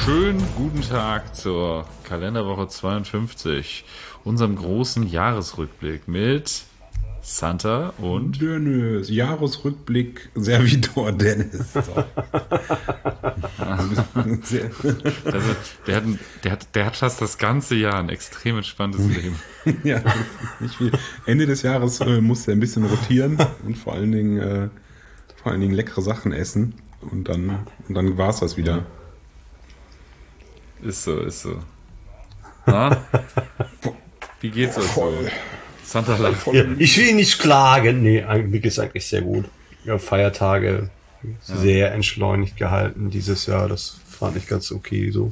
Schönen guten Tag zur Kalenderwoche 52, unserem großen Jahresrückblick mit Santa und Dennis. Jahresrückblick Servitor Dennis. So. also, der hat fast das ganze Jahr ein extrem entspanntes Leben. Ja, nicht viel. Ende des Jahres musste er ein bisschen rotieren und vor allen Dingen leckere Sachen essen und dann war es das wieder. Ist so. Na? Wie geht's euch so? Santa lacht. Ja, ich will nicht klagen. Nee, mir geht's eigentlich sehr gut. Ja, Feiertage sehr entschleunigt gehalten dieses Jahr. Das fand ich ganz okay so.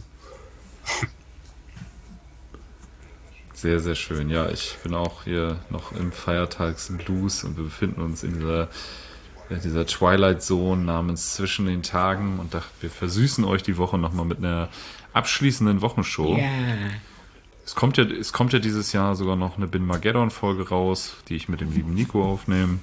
Sehr, sehr schön. Ja, ich bin auch hier noch im Feiertagsblues und wir befinden uns in dieser Twilight Zone namens Zwischen den Tagen und wir versüßen euch die Woche nochmal mit einer abschließenden Wochenshow. Ja. Es kommt ja dieses Jahr sogar noch eine Bin-Mageddon-Folge raus, die ich mit dem lieben Nico aufnehme.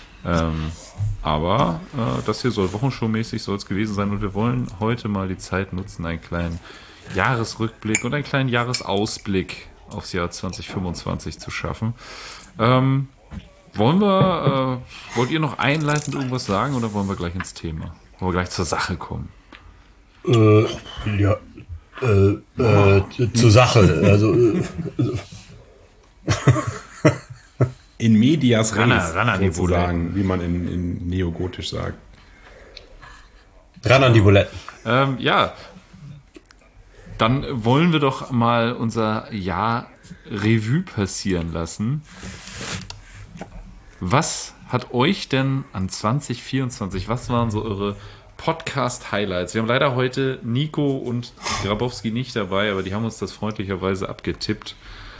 Aber das hier soll Wochenshow-mäßig soll es gewesen sein und wir wollen heute mal die Zeit nutzen, einen kleinen Jahresrückblick und einen kleinen Jahresausblick aufs Jahr 2025 zu schaffen. Wollt ihr noch einleitend irgendwas sagen oder wollen wir gleich ins Thema? Wollen wir gleich zur Sache kommen? Ja. Zur Sache. Also, in medias res, ran an die sozusagen, wie man in Neogotisch sagt. ran an die Buletten. Ja, dann wollen wir doch mal unser Jahr Revue passieren lassen. Was hat euch denn an 2024, was waren so eure Podcast-Highlights? Wir haben leider heute Nico und Grabowski nicht dabei, aber die haben uns das freundlicherweise abgetippt.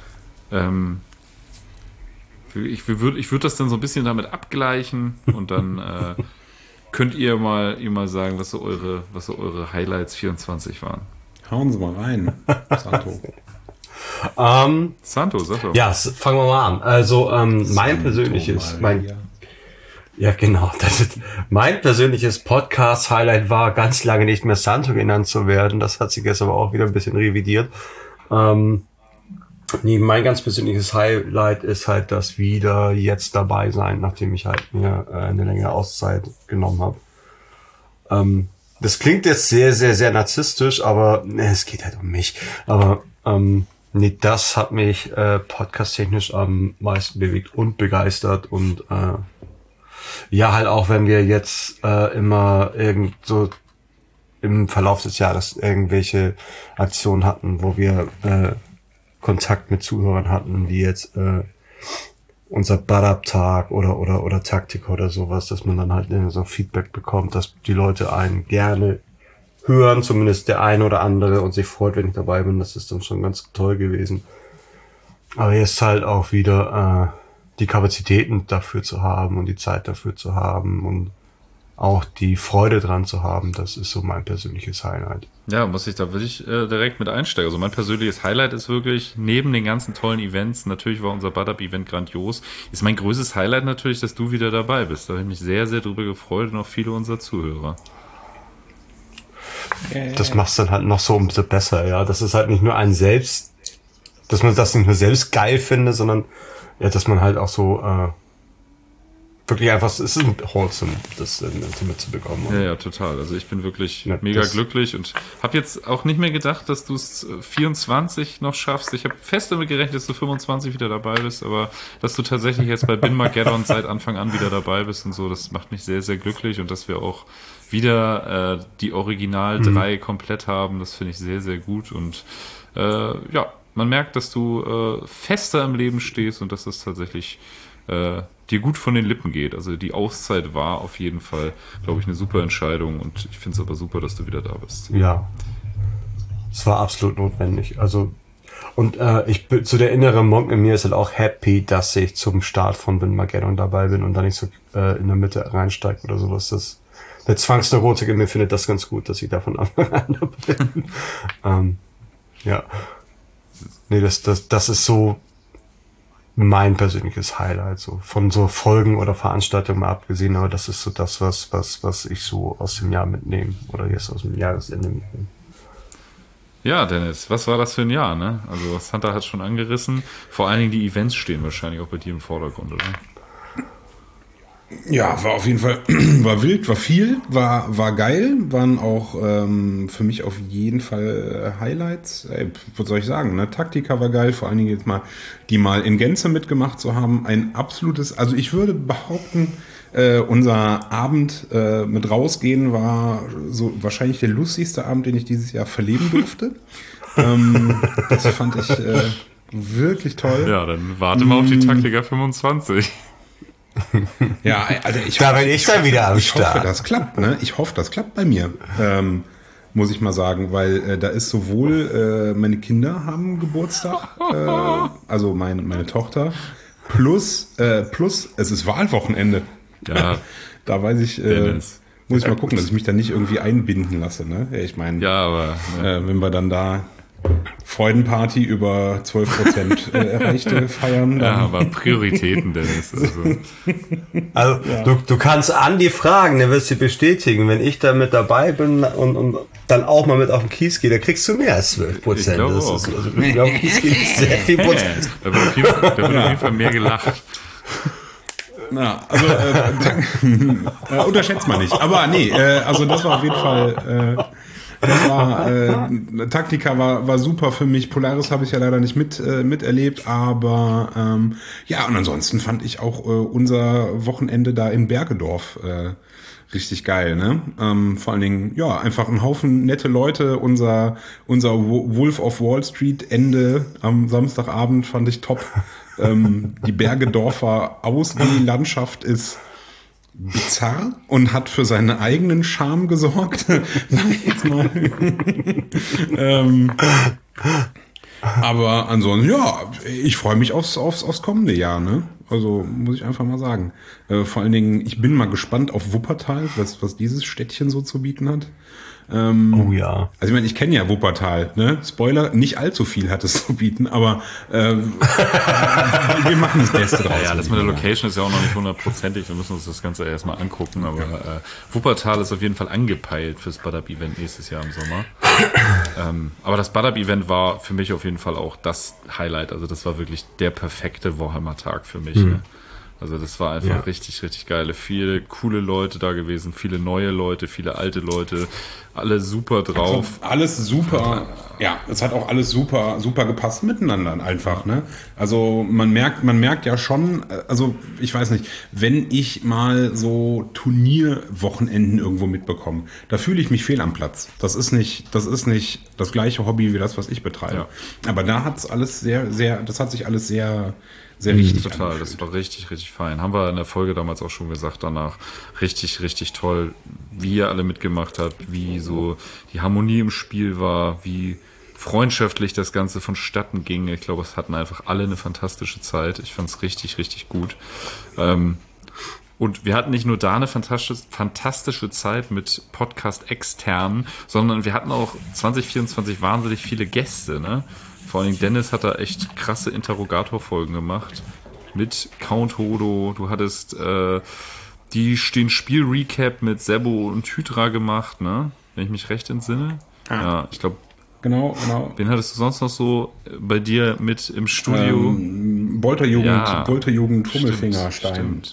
Ich würde das dann so ein bisschen damit abgleichen und dann könnt ihr mal sagen, was so eure Highlights 24 waren. Hauen Sie mal rein, Santo. Santo, sag doch. Ja, fangen wir mal an. Also mein persönliches, mein persönliches Podcast-Highlight war ganz lange nicht mehr Santo genannt zu werden. Das hat sich jetzt aber auch wieder ein bisschen revidiert. Mein ganz persönliches Highlight ist halt das wieder jetzt dabei sein, nachdem ich halt mir eine längere Auszeit genommen habe. Das klingt jetzt sehr, sehr, sehr narzisstisch, aber es geht halt um mich. Aber das hat mich podcast-technisch am meisten bewegt und begeistert und ja, halt auch, wenn wir jetzt immer so im Verlauf des Jahres irgendwelche Aktionen hatten, wo wir Kontakt mit Zuhörern hatten, wie jetzt unser Badab-Tag oder Taktik oder sowas, dass man dann halt so Feedback bekommt, dass die Leute einen gerne hören, zumindest der eine oder andere, und sich freut, wenn ich dabei bin. Das ist dann schon ganz toll gewesen. Aber jetzt halt auch wieder die Kapazitäten dafür zu haben und die Zeit dafür zu haben und auch die Freude dran zu haben, das ist so mein persönliches Highlight. Ja, will ich direkt mit einsteigen. Also mein persönliches Highlight ist wirklich, neben den ganzen tollen Events, natürlich war unser Badab-Event grandios, ist mein größtes Highlight natürlich, dass du wieder dabei bist. Da habe ich mich sehr, sehr drüber gefreut und auch viele unserer Zuhörer. Das macht's dann halt noch so umso besser, ja. Das ist halt nicht nur ein selbst, dass man das nicht nur selbst geil findet, sondern ja, dass man halt auch so wirklich einfach, es ist wholesome, das mitzubekommen. Ja, total. Also ich bin wirklich mega glücklich und habe jetzt auch nicht mehr gedacht, dass du es 24 noch schaffst. Ich habe fest damit gerechnet, dass du 25 wieder dabei bist, aber dass du tatsächlich jetzt bei Bin-Mageddon seit Anfang an wieder dabei bist und so, das macht mich sehr, sehr glücklich und dass wir auch wieder die Original 3 komplett haben, das finde ich sehr, sehr gut und ja, man merkt, dass du fester im Leben stehst und dass das tatsächlich dir gut von den Lippen geht. Also die Auszeit war auf jeden Fall, glaube ich, eine super Entscheidung und ich finde es aber super, dass du wieder da bist. Ja, es war absolut notwendig. Also und zu der inneren Monk in mir ist halt auch happy, dass ich zum Start von Bin-Mageddon dabei bin und da nicht so in der Mitte reinsteigt oder sowas. Der Zwangsneurotik in mir findet das ganz gut, dass ich davon Anfang an dabei bin. Ja. Nee, das ist so mein persönliches Highlight, so von so Folgen oder Veranstaltungen mal abgesehen, aber das ist so das, was ich so aus dem Jahr mitnehme oder jetzt aus dem Jahresende mitnehme. Ja, Dennis, was war das für ein Jahr, ne? Also Santa hat schon angerissen. Vor allen Dingen die Events stehen wahrscheinlich auch bei dir im Vordergrund, oder? Ja, war auf jeden Fall, war wild, war viel, war geil, waren auch für mich auf jeden Fall Highlights. Was soll ich sagen, ne? Taktika war geil, vor allen Dingen jetzt mal, die mal in Gänze mitgemacht zu haben. Ein absolutes, also ich würde behaupten, unser Abend mit rausgehen war so wahrscheinlich der lustigste Abend, den ich dieses Jahr verleben durfte. Das fand ich wirklich toll. Ja, dann warte mal auf die Taktika 25. Ja, also da bin ich dann wieder am Start. Ich hoffe, das klappt, ne? Ich hoffe, das klappt bei mir, muss ich mal sagen, weil da ist sowohl meine Kinder haben Geburtstag, also meine Tochter, plus es ist Wahlwochenende. Ja, da weiß ich, muss ich mal gucken, dass ich mich da nicht irgendwie einbinden lasse, ne? Ich meine, ja, aber wenn wir dann da Freudenparty über 12% Erreichte feiern. Ja, aber Prioritäten, Dennis. Also du kannst Andi fragen, der wird sie bestätigen. Wenn ich da mit dabei bin und dann auch mal mit auf den Kies gehe, da kriegst du mehr als 12%. Ich glaube auch. Also, ich glaube, Kies geht sehr viel Prozent. Da wird auf jeden Fall mehr gelacht. Na, also unterschätzt man nicht. Aber nee, also das war auf jeden Fall Taktika war super für mich. Polaris habe ich ja leider nicht miterlebt, aber ja, und ansonsten fand ich auch unser Wochenende da in Bergedorf richtig geil, ne? Vor allen Dingen, ja, einfach ein Haufen nette Leute. Unser Wolf of Wall Street Ende am Samstagabend fand ich top. Die Bergedorfer Ausgehlandschaft ist bizarr und hat für seinen eigenen Charme gesorgt, sag ich jetzt mal. Aber ansonsten, ja, ich freue mich aufs kommende Jahr, ne? Also muss ich einfach mal sagen. Vor allen Dingen, ich bin mal gespannt auf Wuppertal, was dieses Städtchen so zu bieten hat. Oh ja. Also ich meine, ich kenne ja Wuppertal, ne? Spoiler, nicht allzu viel hat es zu bieten, aber wir machen das Beste draus. Ja, das mit der Location ist ja auch noch nicht 100%ig, wir müssen uns das Ganze erstmal angucken, aber Wuppertal ist auf jeden Fall angepeilt fürs Budd-Up-Event nächstes Jahr im Sommer. Aber das Budd-Up-Event war für mich auf jeden Fall auch das Highlight, also das war wirklich der perfekte Warhammer-Tag für mich, ne? Also das war einfach richtig, richtig geil. Viele coole Leute da gewesen, viele neue Leute, viele alte Leute, alle super drauf. Also alles super, ja, es hat auch alles super, super gepasst miteinander einfach, ne? Also man merkt ja schon, also ich weiß nicht, wenn ich mal so Turnierwochenenden irgendwo mitbekomme, da fühle ich mich fehl am Platz. Das ist nicht das gleiche Hobby wie das, was ich betreibe. Ja. Aber da hat sich alles sehr richtig total, das war richtig, richtig fein. Haben wir in der Folge damals auch schon gesagt, danach richtig, richtig toll, wie ihr alle mitgemacht habt, wie so die Harmonie im Spiel war, wie freundschaftlich das Ganze vonstatten ging. Ich glaube, es hatten einfach alle eine fantastische Zeit. Ich fand es richtig, richtig gut. Und wir hatten nicht nur da eine fantastische Zeit mit Podcast extern, sondern wir hatten auch 2024 wahnsinnig viele Gäste, ne? Vor allem Dennis hat da echt krasse Interrogator-Folgen gemacht. Mit Count Hodo. Du hattest den Spiel-Recap mit Sebo und Hydra gemacht, ne? Wenn ich mich recht entsinne. Ja, ich glaube. Genau. Wen hattest du sonst noch so bei dir mit im Studio? Bolterjugend, Hummelfingerstein. Stimmt.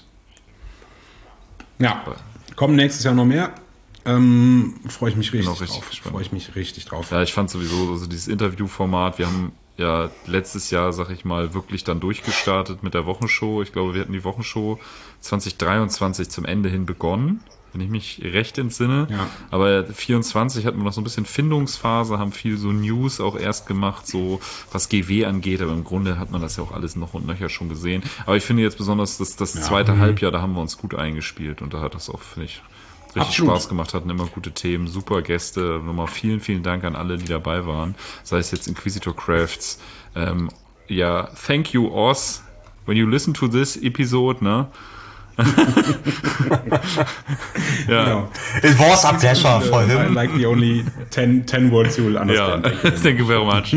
Ja, kommen nächstes Jahr noch mehr. Freue ich mich richtig drauf. Ja, ich fand sowieso also dieses Interviewformat, wir haben ja letztes Jahr, sag ich mal, wirklich dann durchgestartet mit der Wochenshow. Ich glaube, wir hatten die Wochenshow 2023 zum Ende hin begonnen, wenn ich mich recht entsinne. Ja. Aber 24 hatten wir noch so ein bisschen Findungsphase, haben viel so News auch erst gemacht, so was GW angeht, aber im Grunde hat man das ja auch alles noch und nöcher schon gesehen. Aber ich finde jetzt besonders das zweite Halbjahr, da haben wir uns gut eingespielt und da hat das auch, finde ich, richtig Spaß gemacht, hatten immer gute Themen, super Gäste. Nochmal vielen, vielen Dank an alle, die dabei waren. Sei es jetzt Inquisitor Crafts. Thank you, Oz, when you listen to this episode, ne? Ja. It was a pleasure for him. I like the only 10 words you will understand. Ja, thank you very much.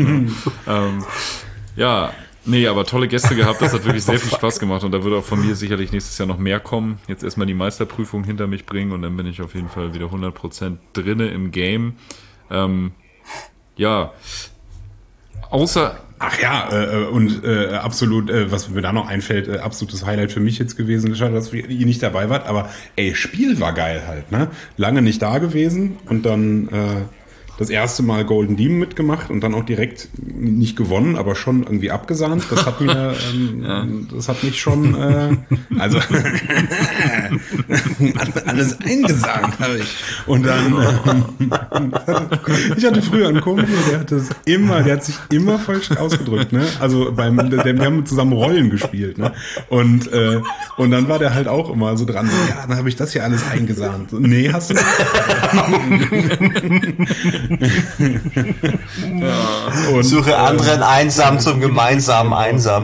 Nee, aber tolle Gäste gehabt, das hat wirklich sehr viel Spaß gemacht und da wird auch von mir sicherlich nächstes Jahr noch mehr kommen. Jetzt erstmal die Meisterprüfung hinter mich bringen und dann bin ich auf jeden Fall wieder 100% drinne im Game. Ja, außer... Ach ja, absolut, was mir da noch einfällt, absolutes Highlight für mich jetzt gewesen. Schade, dass ihr nicht dabei wart, aber Spiel war geil halt, ne? Lange nicht da gewesen und dann das erste Mal Golden Demon mitgemacht und dann auch direkt nicht gewonnen, aber schon irgendwie abgesahnt. Das hat mir, das hat mich schon, also alles eingesahnt habe ich. Und dann, ich hatte früher einen Kumpel, der hat sich immer falsch ausgedrückt, ne? Also wir haben zusammen Rollen gespielt, ne? Und dann war der halt auch immer so dran, so, ja, dann habe ich das hier alles eingesahnt. So, nee, hast du nicht. Und, suche anderen einsam zum gemeinsamen Einsam.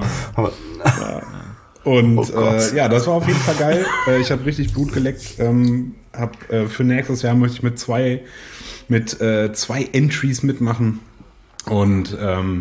Und das war auf jeden Fall geil. Ich habe richtig Blut geleckt. Für nächstes Jahr möchte ich mit zwei Entries mitmachen. Und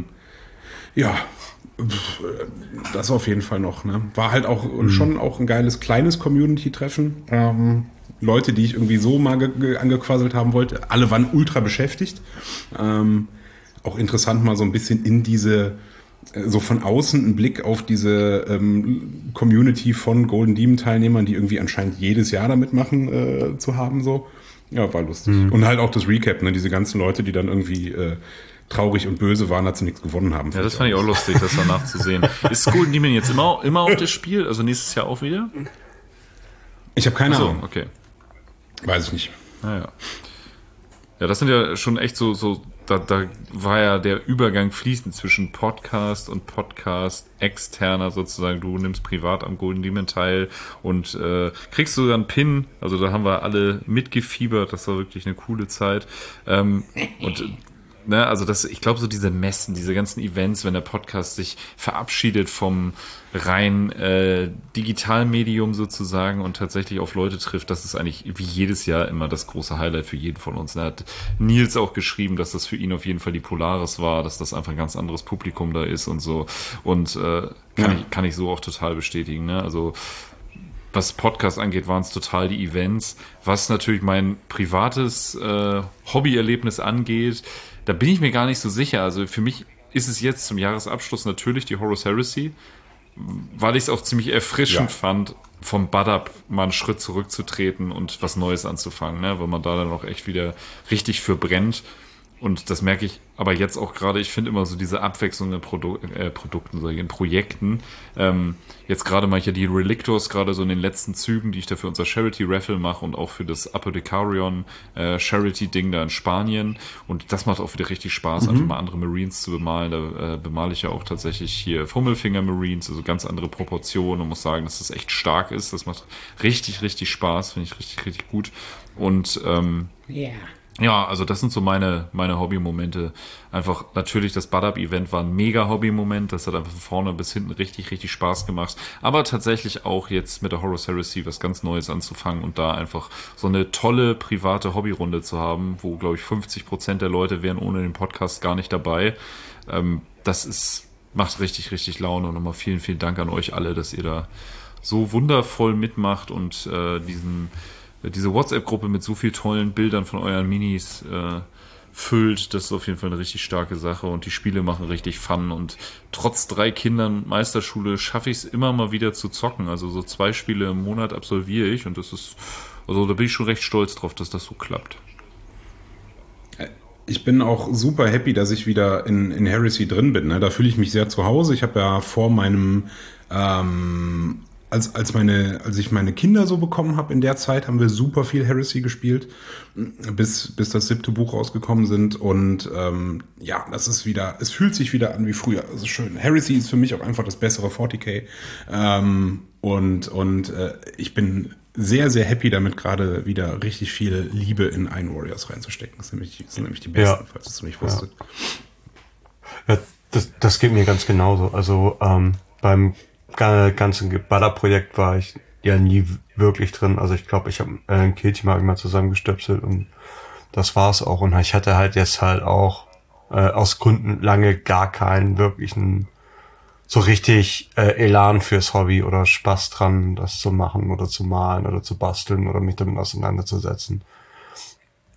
das auf jeden Fall noch. Ne? War halt auch schon auch ein geiles kleines Community-Treffen. Leute, die ich irgendwie so mal angequasselt haben wollte, alle waren ultra beschäftigt. Auch interessant mal so ein bisschen in diese, so von außen einen Blick auf diese Community von Golden Demon Teilnehmern, die irgendwie anscheinend jedes Jahr damit machen, zu haben so. Ja, war lustig. Und halt auch das Recap, ne, diese ganzen Leute, die dann irgendwie traurig und böse waren, als sie nichts gewonnen haben. Ja, das fand ich auch lustig, das danach zu sehen. Ist Golden Demon jetzt immer auf das Spiel? Also nächstes Jahr auch wieder? Ich habe keine Ahnung. Okay. Weiß ich nicht. Naja. Ja, das sind ja schon echt so da war ja der Übergang fließend zwischen Podcast und Podcast externer sozusagen. Du nimmst privat am Golden Demon teil und kriegst sogar einen Pin. Also da haben wir alle mitgefiebert. Das war wirklich eine coole Zeit. Also ich glaube, so diese Messen, diese ganzen Events, wenn der Podcast sich verabschiedet vom rein Digitalmedium sozusagen und tatsächlich auf Leute trifft, das ist eigentlich wie jedes Jahr immer das große Highlight für jeden von uns. Da hat Nils auch geschrieben, dass das für ihn auf jeden Fall die Polaris war, dass das einfach ein ganz anderes Publikum da ist und so. Und kann ich so auch total bestätigen. Ne? Also was Podcast angeht, waren es total die Events. Was natürlich mein privates Hobbyerlebnis angeht, da bin ich mir gar nicht so sicher. Also für mich ist es jetzt zum Jahresabschluss natürlich die Horus Heresy, weil ich es auch ziemlich erfrischend fand, vom Badab mal einen Schritt zurückzutreten und was Neues anzufangen, ne? Weil man da dann auch echt wieder richtig für brennt. Und das merke ich aber jetzt auch gerade, ich finde immer so diese Abwechslung in Produkten, in Projekten. Jetzt gerade mache ich ja die Relictors gerade so in den letzten Zügen, die ich da für unser Charity-Raffle mache und auch für das Apothecarion Charity-Ding da in Spanien. Und das macht auch wieder richtig Spaß, einfach mal andere Marines zu bemalen. Da bemale ich ja auch tatsächlich hier Fummelfinger Marines, also ganz andere Proportionen und muss sagen, dass das echt stark ist. Das macht richtig, richtig Spaß, finde ich richtig, richtig gut. Und ja, also das sind so meine Hobby-Momente. Einfach natürlich, das Badab-Event war ein mega Hobby-Moment. Das hat einfach von vorne bis hinten richtig, richtig Spaß gemacht. Aber tatsächlich auch jetzt mit der Horus Heresy was ganz Neues anzufangen und da einfach so eine tolle private Hobbyrunde zu haben, wo, glaube ich, 50% der Leute wären ohne den Podcast gar nicht dabei. Macht richtig, richtig Laune. Und nochmal vielen, vielen Dank an euch alle, dass ihr da so wundervoll mitmacht und diese WhatsApp-Gruppe mit so viel tollen Bildern von euren Minis füllt. Das ist auf jeden Fall eine richtig starke Sache und die Spiele machen richtig Fun und trotz 3 Kindern Meisterschule schaffe ich es immer mal wieder zu zocken. Also so 2 Spiele im Monat absolviere ich und da bin ich schon recht stolz drauf, dass das so klappt. Ich bin auch super happy, dass ich wieder in Heresy drin bin. Ne? Da fühle ich mich sehr zu Hause. Ich habe ja vor meinem als ich meine Kinder so bekommen habe, in der Zeit haben wir super viel Heresy gespielt, bis das 7. Buch rausgekommen sind und das ist wieder, es fühlt sich wieder an wie früher. Das ist schön. Heresy ist für mich auch einfach das bessere 40k ich bin sehr, sehr happy damit, gerade wieder richtig viel Liebe in Iron Warriors reinzustecken. Das sind nämlich die besten, falls du es nicht wusstet. Ja, das geht mir ganz genauso. Also beim ganzen Baller-Projekt war ich ja nie wirklich drin. Also ich glaube, ich habe ein Killteam mal zusammengestöpselt und das war's auch. Und ich hatte halt jetzt halt auch aus Gründen lange gar keinen wirklichen so richtig Elan fürs Hobby oder Spaß dran, das zu machen oder zu malen oder zu basteln oder mich damit auseinanderzusetzen.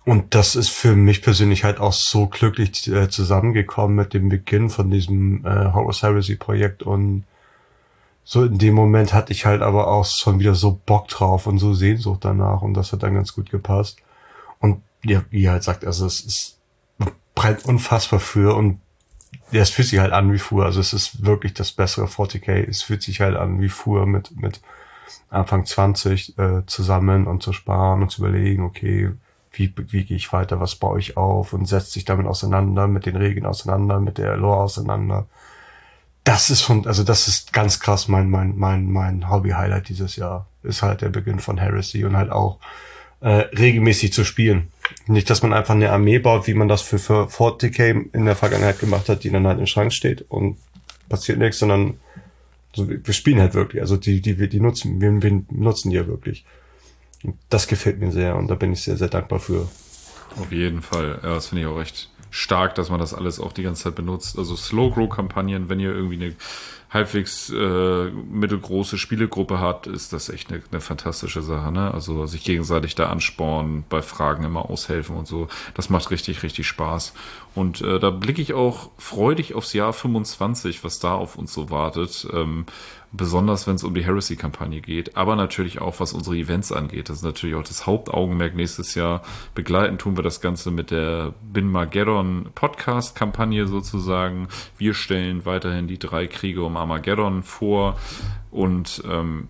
Und das ist für mich persönlich halt auch so glücklich zusammengekommen mit dem Beginn von diesem Horus Heresy Projekt. Und so in dem Moment hatte ich halt aber auch schon wieder so Bock drauf und so Sehnsucht danach. Und das hat dann ganz gut gepasst. Und ja, wie ihr halt sagt, also es ist, man brennt unfassbar für. Und ja, es fühlt sich halt an wie früher. Also es ist wirklich das bessere 40k. Es fühlt sich halt an wie früher mit Anfang 20 zusammen und zu sparen und zu überlegen, okay, wie gehe ich weiter, was baue ich auf und setzt sich damit auseinander, mit den Regeln auseinander, mit der Lore auseinander. Das ist schon, also das ist ganz krass mein Hobby-Highlight dieses Jahr. Ist halt der Beginn von Heresy und halt auch regelmäßig zu spielen. Nicht, dass man einfach eine Armee baut, wie man das für 40k in der Vergangenheit gemacht hat, die dann halt im Schrank steht und passiert nichts, sondern so, wir spielen halt wirklich. Also wir nutzen die ja wirklich. Und das gefällt mir sehr und da bin ich sehr, sehr dankbar für. Auf jeden Fall. Ja, das finde ich auch recht stark, dass man das alles auch die ganze Zeit benutzt. Also Slow-Grow-Kampagnen, wenn ihr irgendwie eine halbwegs mittelgroße Spielegruppe hat, ist das echt eine fantastische Sache, ne? Also sich gegenseitig da anspornen, bei Fragen immer aushelfen und so. Das macht richtig, richtig Spaß. Und da blicke ich auch freudig aufs Jahr 25, was da auf uns so wartet. Besonders wenn es um die Heresy-Kampagne geht, aber natürlich auch, was unsere Events angeht. Das ist natürlich auch das Hauptaugenmerk nächstes Jahr. Begleiten tun wir das Ganze mit der Bin-Mageddon Podcast-Kampagne sozusagen. Wir stellen weiterhin die 3 Kriege um Armageddon vor und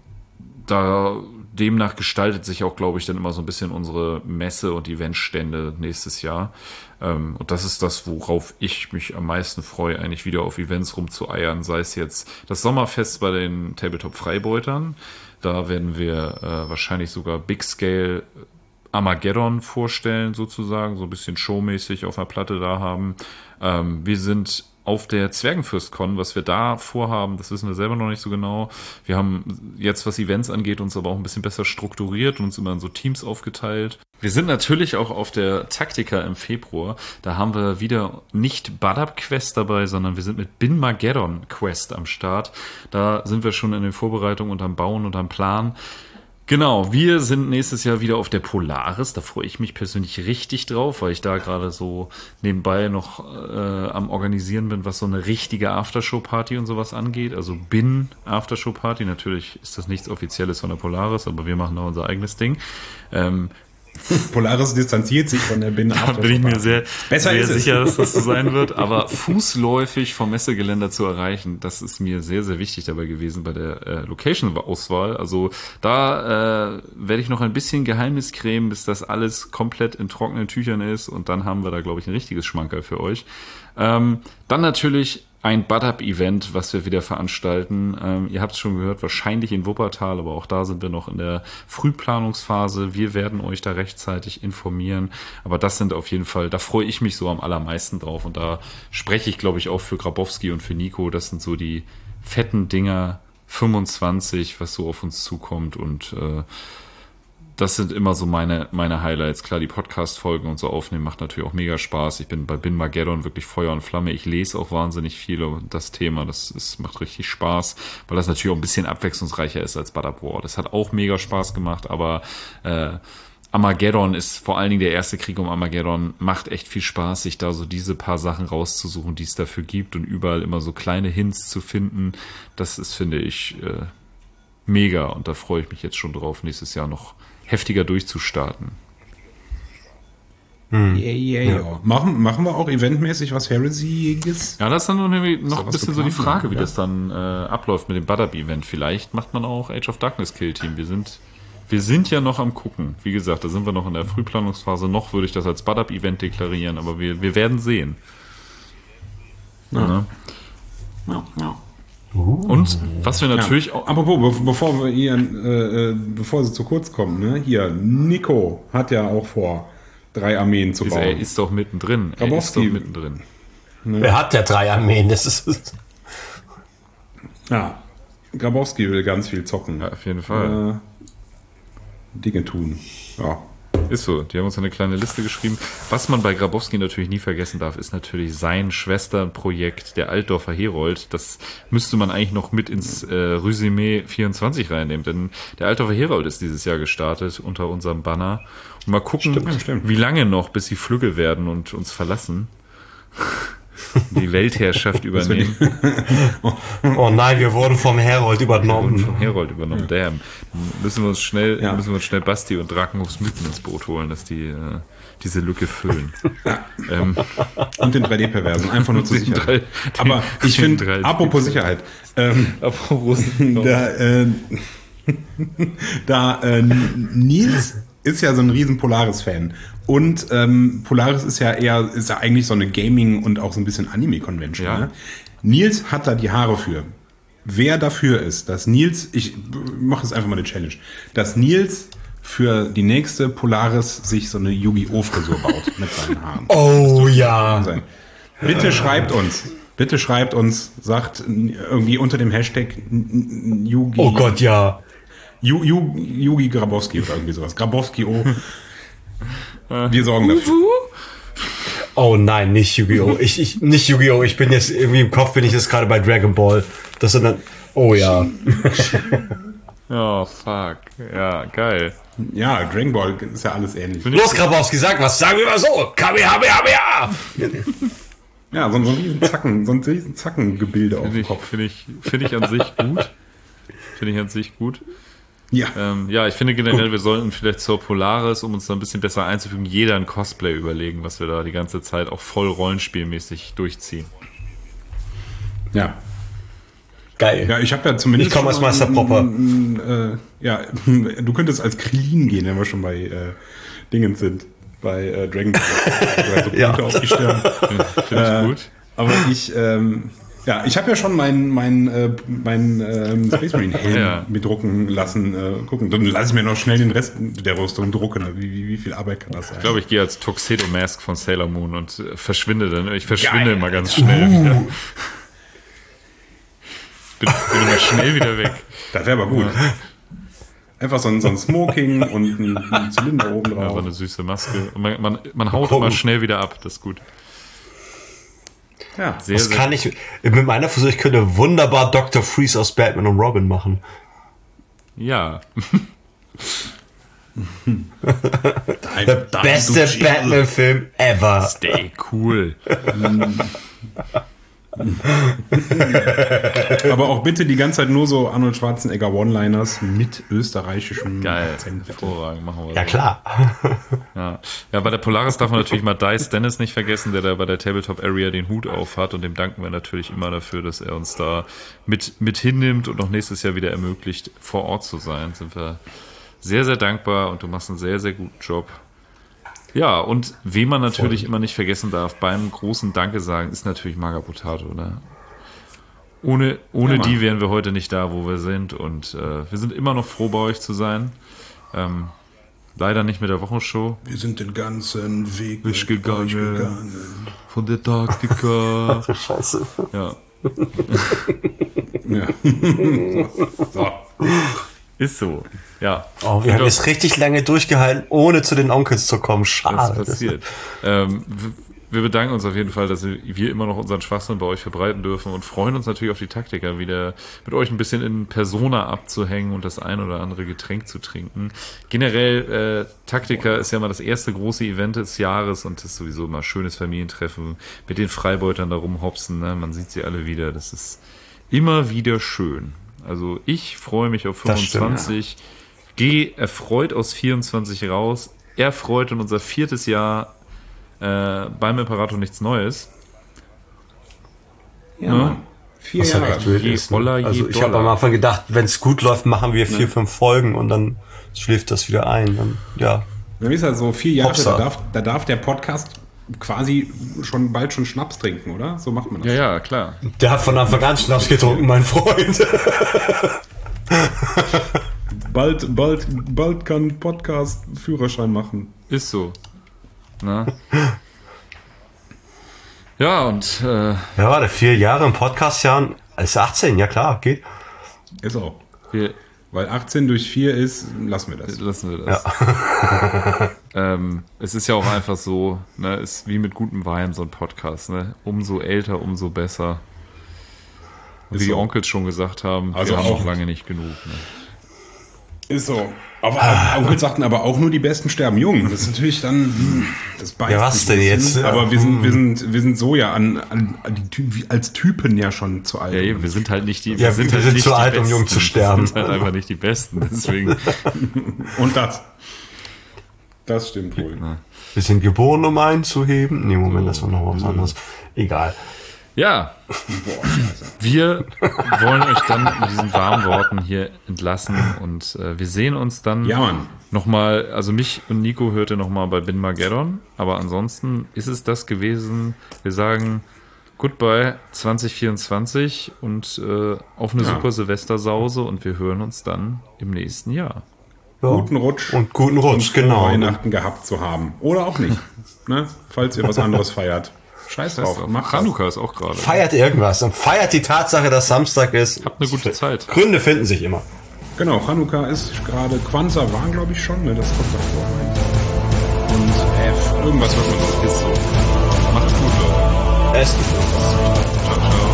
demnach gestaltet sich auch, glaube ich, dann immer so ein bisschen unsere Messe- und Eventstände nächstes Jahr. Und das ist das, worauf ich mich am meisten freue, eigentlich wieder auf Events rumzueiern, sei es jetzt das Sommerfest bei den Tabletop-Freibeutern. Da werden wir wahrscheinlich sogar Big Scale Armageddon vorstellen, sozusagen, so ein bisschen showmäßig auf der Platte da haben. Wir sind auf der Zwergenfürstcon, was wir da vorhaben, das wissen wir selber noch nicht so genau. Wir haben jetzt, was Events angeht, uns aber auch ein bisschen besser strukturiert und uns immer in so Teams aufgeteilt. Wir sind natürlich auch auf der Taktika im Februar. Da haben wir wieder nicht Badab Quest dabei, sondern wir sind mit Bin-Mageddon Quest am Start. Da sind wir schon in den Vorbereitungen und am Bauen und am Plan. Genau, wir sind nächstes Jahr wieder auf der Polaris. Da freue ich mich persönlich richtig drauf, weil ich da gerade so nebenbei noch am Organisieren bin, was so eine richtige Aftershow-Party und sowas angeht. Also Aftershow-Party. Natürlich ist das nichts Offizielles von der Polaris, aber wir machen da unser eigenes Ding. Polaris distanziert sich von der Bin. Da bin ich mir sehr sicher, dass das so sein wird. Aber fußläufig vom Messegeländer zu erreichen, das ist mir sehr, sehr wichtig dabei gewesen bei der Location-Auswahl. Also da werde ich noch ein bisschen Geheimnis cremen, bis das alles komplett in trockenen Tüchern ist. Und dann haben wir da, glaube ich, ein richtiges Schmankerl für euch. Dann natürlich ein Badab-Event, was wir wieder veranstalten. Ihr habt es schon gehört, wahrscheinlich in Wuppertal, aber auch da sind wir noch in der Frühplanungsphase. Wir werden euch da rechtzeitig informieren. Aber das sind auf jeden Fall, da freue ich mich so am allermeisten drauf. Und da spreche ich, glaube ich, auch für Grabowski und für Nico. Das sind so die fetten Dinger 25, was so auf uns zukommt. Und das sind immer so meine Highlights. Klar, die Podcast-Folgen und so aufnehmen macht natürlich auch mega Spaß. Ich bin bei Bin-Mageddon wirklich Feuer und Flamme. Ich lese auch wahnsinnig viel über das Thema. Das macht richtig Spaß, weil das natürlich auch ein bisschen abwechslungsreicher ist als Badab War. Das hat auch mega Spaß gemacht, aber Armageddon ist vor allen Dingen der erste Krieg um Armageddon. Macht echt viel Spaß, sich da so diese paar Sachen rauszusuchen, die es dafür gibt und überall immer so kleine Hints zu finden. Das ist, finde ich, mega und da freue ich mich jetzt schon drauf, nächstes Jahr noch heftiger durchzustarten. Ja. Machen wir auch eventmäßig was Heresy-iges? Ja, das ist dann noch ein bisschen so die Frage, wie das dann abläuft mit dem Badab-Event. Vielleicht macht man auch Age of Darkness Kill Team. Wir sind ja noch am gucken. Wie gesagt, da sind wir noch in der Frühplanungsphase. Noch würde ich das als Badab-Event deklarieren, aber wir werden sehen. Ja. Und was wir natürlich auch... Apropos, bevor sie zu kurz kommen, ne? Hier, Nico hat ja auch vor, 3 Armeen zu bauen. Er ist doch mittendrin. Ne? Er hat ja 3 Armeen, das ist... Ja, Grabowski will ganz viel zocken. Ja, auf jeden Fall. Dinge tun, ja. Ist so, die haben uns eine kleine Liste geschrieben. Was man bei Grabowski natürlich nie vergessen darf, ist natürlich sein Schwesternprojekt, der Altdorfer Herold. Das müsste man eigentlich noch mit ins Resümee 24 reinnehmen, denn der Altdorfer Herold ist dieses Jahr gestartet unter unserem Banner. Und mal gucken, wie lange noch, bis sie flügge werden und uns verlassen. Die Weltherrschaft übernehmen. Oh nein, wir wurden vom Herold übernommen. Damn. Müssen wir uns schnell Basti und Drakenhofs Mythen ins Boot holen, dass die diese Lücke füllen. Und den 3D-Perversen, einfach nur zur Sicherheit. Aber ich finde, apropos Sicherheit, Nils ist ja so ein riesen Polaris-Fan. Und Polaris ist ja eigentlich so eine Gaming- und auch so ein bisschen Anime-Convention. Ja. Ne? Nils hat da die Haare für. Wer dafür ist, dass Nils, ich mache jetzt einfach mal eine Challenge, dass Nils für die nächste Polaris sich so eine Yu-Gi-Oh! Frisur baut mit seinen Haaren. Oh ja. Bitte schreibt uns, sagt irgendwie unter dem Hashtag Yugi. Oh Gott, ja. Yugi Grabowski oder irgendwie sowas. Grabowski, oh. Wir sorgen dafür. Oh nein, nicht Yu-Gi-Oh! Nicht Yu-Gi-Oh! Ich bin jetzt irgendwie im Kopf, bin ich jetzt gerade bei Dragon Ball. Das sind dann. Oh ja. Oh, fuck. Ja, geil. Ja, Dragon Ball ist ja alles ähnlich. Los, Grabowski, sag was. Sagen wir mal so. Kamehameha! Ja, so ein riesen Zackengebilde auf dem Kopf. Finde ich an sich gut. Ja. Ja, ich finde generell, wir sollten vielleicht zur Polaris, um uns da ein bisschen besser einzufügen, jeder ein Cosplay überlegen, was wir da die ganze Zeit auch voll rollenspielmäßig durchziehen. Ja. Geil. Ja, ich habe ja zumindest. Ich komme als Meister Popper. Ja, du könntest als Krillin gehen, wenn wir schon bei Dingens sind. Bei Dragon Ball. So ja. Auf die Stirn. Finde ich gut. Aber ich habe ja schon mein Space Marine Helm bedrucken lassen. Gucken. Dann lasse ich mir noch schnell den Rest der Rüstung drucken. Wie viel Arbeit kann das sein? Ich glaube, ich gehe als Tuxedo Mask von Sailor Moon und verschwinde dann. Ich verschwinde immer ganz schnell wieder. Bin immer schnell wieder weg. Das wäre aber gut. Einfach so ein Smoking und ein Zylinder oben drauf. Einfach eine süße Maske. Und man haut immer schnell wieder ab. Das ist gut. Ja. Kann ich. Mit meiner Frisur, ich könnte wunderbar Dr. Freeze aus Batman und Robin machen. Ja. Der beste Batman-Film ever. Stay cool. Aber auch bitte die ganze Zeit nur so Arnold Schwarzenegger One-Liners mit österreichischem Akzent. Hervorragend, machen wir ja, so. klar. Ja, bei der Polaris darf man natürlich mal Dice Dennis nicht vergessen, der da bei der Tabletop Area den Hut auf hat, und dem danken wir natürlich immer dafür, dass er uns da mit hinnimmt und noch nächstes Jahr wieder ermöglicht, vor Ort zu sein. Sind wir sehr, sehr dankbar, und du machst einen sehr, sehr guten Job. Ja, und wen man natürlich immer nicht vergessen darf, beim großen Danke sagen, ist natürlich Marga Potato, oder? Ohne die wären wir heute nicht da, wo wir sind, und wir sind immer noch froh, bei euch zu sein. Leider nicht mit der Wochenshow. Wir sind den ganzen Weg gegangen. Von der Taktika. Scheiße. Ja. Ja. So. Ist so, ja. Oh, wir haben jetzt richtig lange durchgehalten, ohne zu den Onkels zu kommen. Schade. Das ist passiert. Wir bedanken uns auf jeden Fall, dass wir immer noch unseren Schwachsinn bei euch verbreiten dürfen, und freuen uns natürlich auf die Taktiker, wieder mit euch ein bisschen in Persona abzuhängen und das ein oder andere Getränk zu trinken. Generell, Taktiker ist ja mal das erste große Event des Jahres, und das ist sowieso immer ein schönes Familientreffen mit den Freibeutern da rumhopsen. Ne? Man sieht sie alle wieder. Das ist immer wieder schön. Also ich freue mich auf 25, gehe erfreut aus 24 raus, erfreut in unser 4. Jahr beim Imperator nichts Neues. Ja, 4 was Jahre. halt echt wild ist, ne? Also ich habe am Anfang gedacht, wenn es gut läuft, machen wir 4, 5 Folgen und dann schläft das wieder ein. Dann, ja. Dann ist halt so 4 Jahre, Hopsa. da darf der Podcast quasi bald schon Schnaps trinken, oder? So macht man das. Ja, klar. Der hat von Anfang an Schnaps getrunken, mein Freund. Bald kann Podcast Führerschein machen. Ist so. Na? Ja, und ja, warte, 4 Jahre im Podcast-Jahren, ist 18, ja klar, geht. Ist auch. Weil 18 durch 4 ist, lassen wir das. Ja. es ist ja auch einfach so, ne, ist wie mit gutem Wein so ein Podcast, ne? Umso älter, umso besser. Wie die Onkels schon gesagt haben, also wir haben auch noch lange nicht genug. Ne? Ist so. Aber Onkel sagten aber auch nur die Besten sterben jung. Das ist natürlich dann, das beißt Ja, was sich denn jetzt? Aber wir sind so ja als Typen ja schon zu alt. Ja, eben, wir sind halt nicht die, wir sind nicht zu alt, um jung zu sterben. Wir sind halt einfach nicht die Besten, deswegen. Und das stimmt wohl. Wir sind geboren, um einzuheben. Nee, Moment, das war noch was anderes. Egal. Ja, wir wollen euch dann mit diesen warmen Worten hier entlassen und wir sehen uns dann nochmal, also mich und Nico hört ihr nochmal bei Binmageddon, aber ansonsten ist es das gewesen. Wir sagen Goodbye 2024 und auf eine super Silvestersause und wir hören uns dann im nächsten Jahr. Ja. Guten Rutsch. Und guten Rutsch, genau. Weihnachten gehabt zu haben. Oder auch nicht, ne? Falls ihr was anderes feiert. Scheiß drauf. Hanukkah ist auch gerade. Feiert irgendwas und feiert die Tatsache, dass Samstag ist. Habt eine gute Zeit. Gründe finden sich immer. Genau, Hanukkah ist gerade, Kwanzaa waren glaube ich schon, ne? Das kommt davor. Und irgendwas wird man noch. Ist so. Macht's gut, Leute. Esst. Ciao, ciao.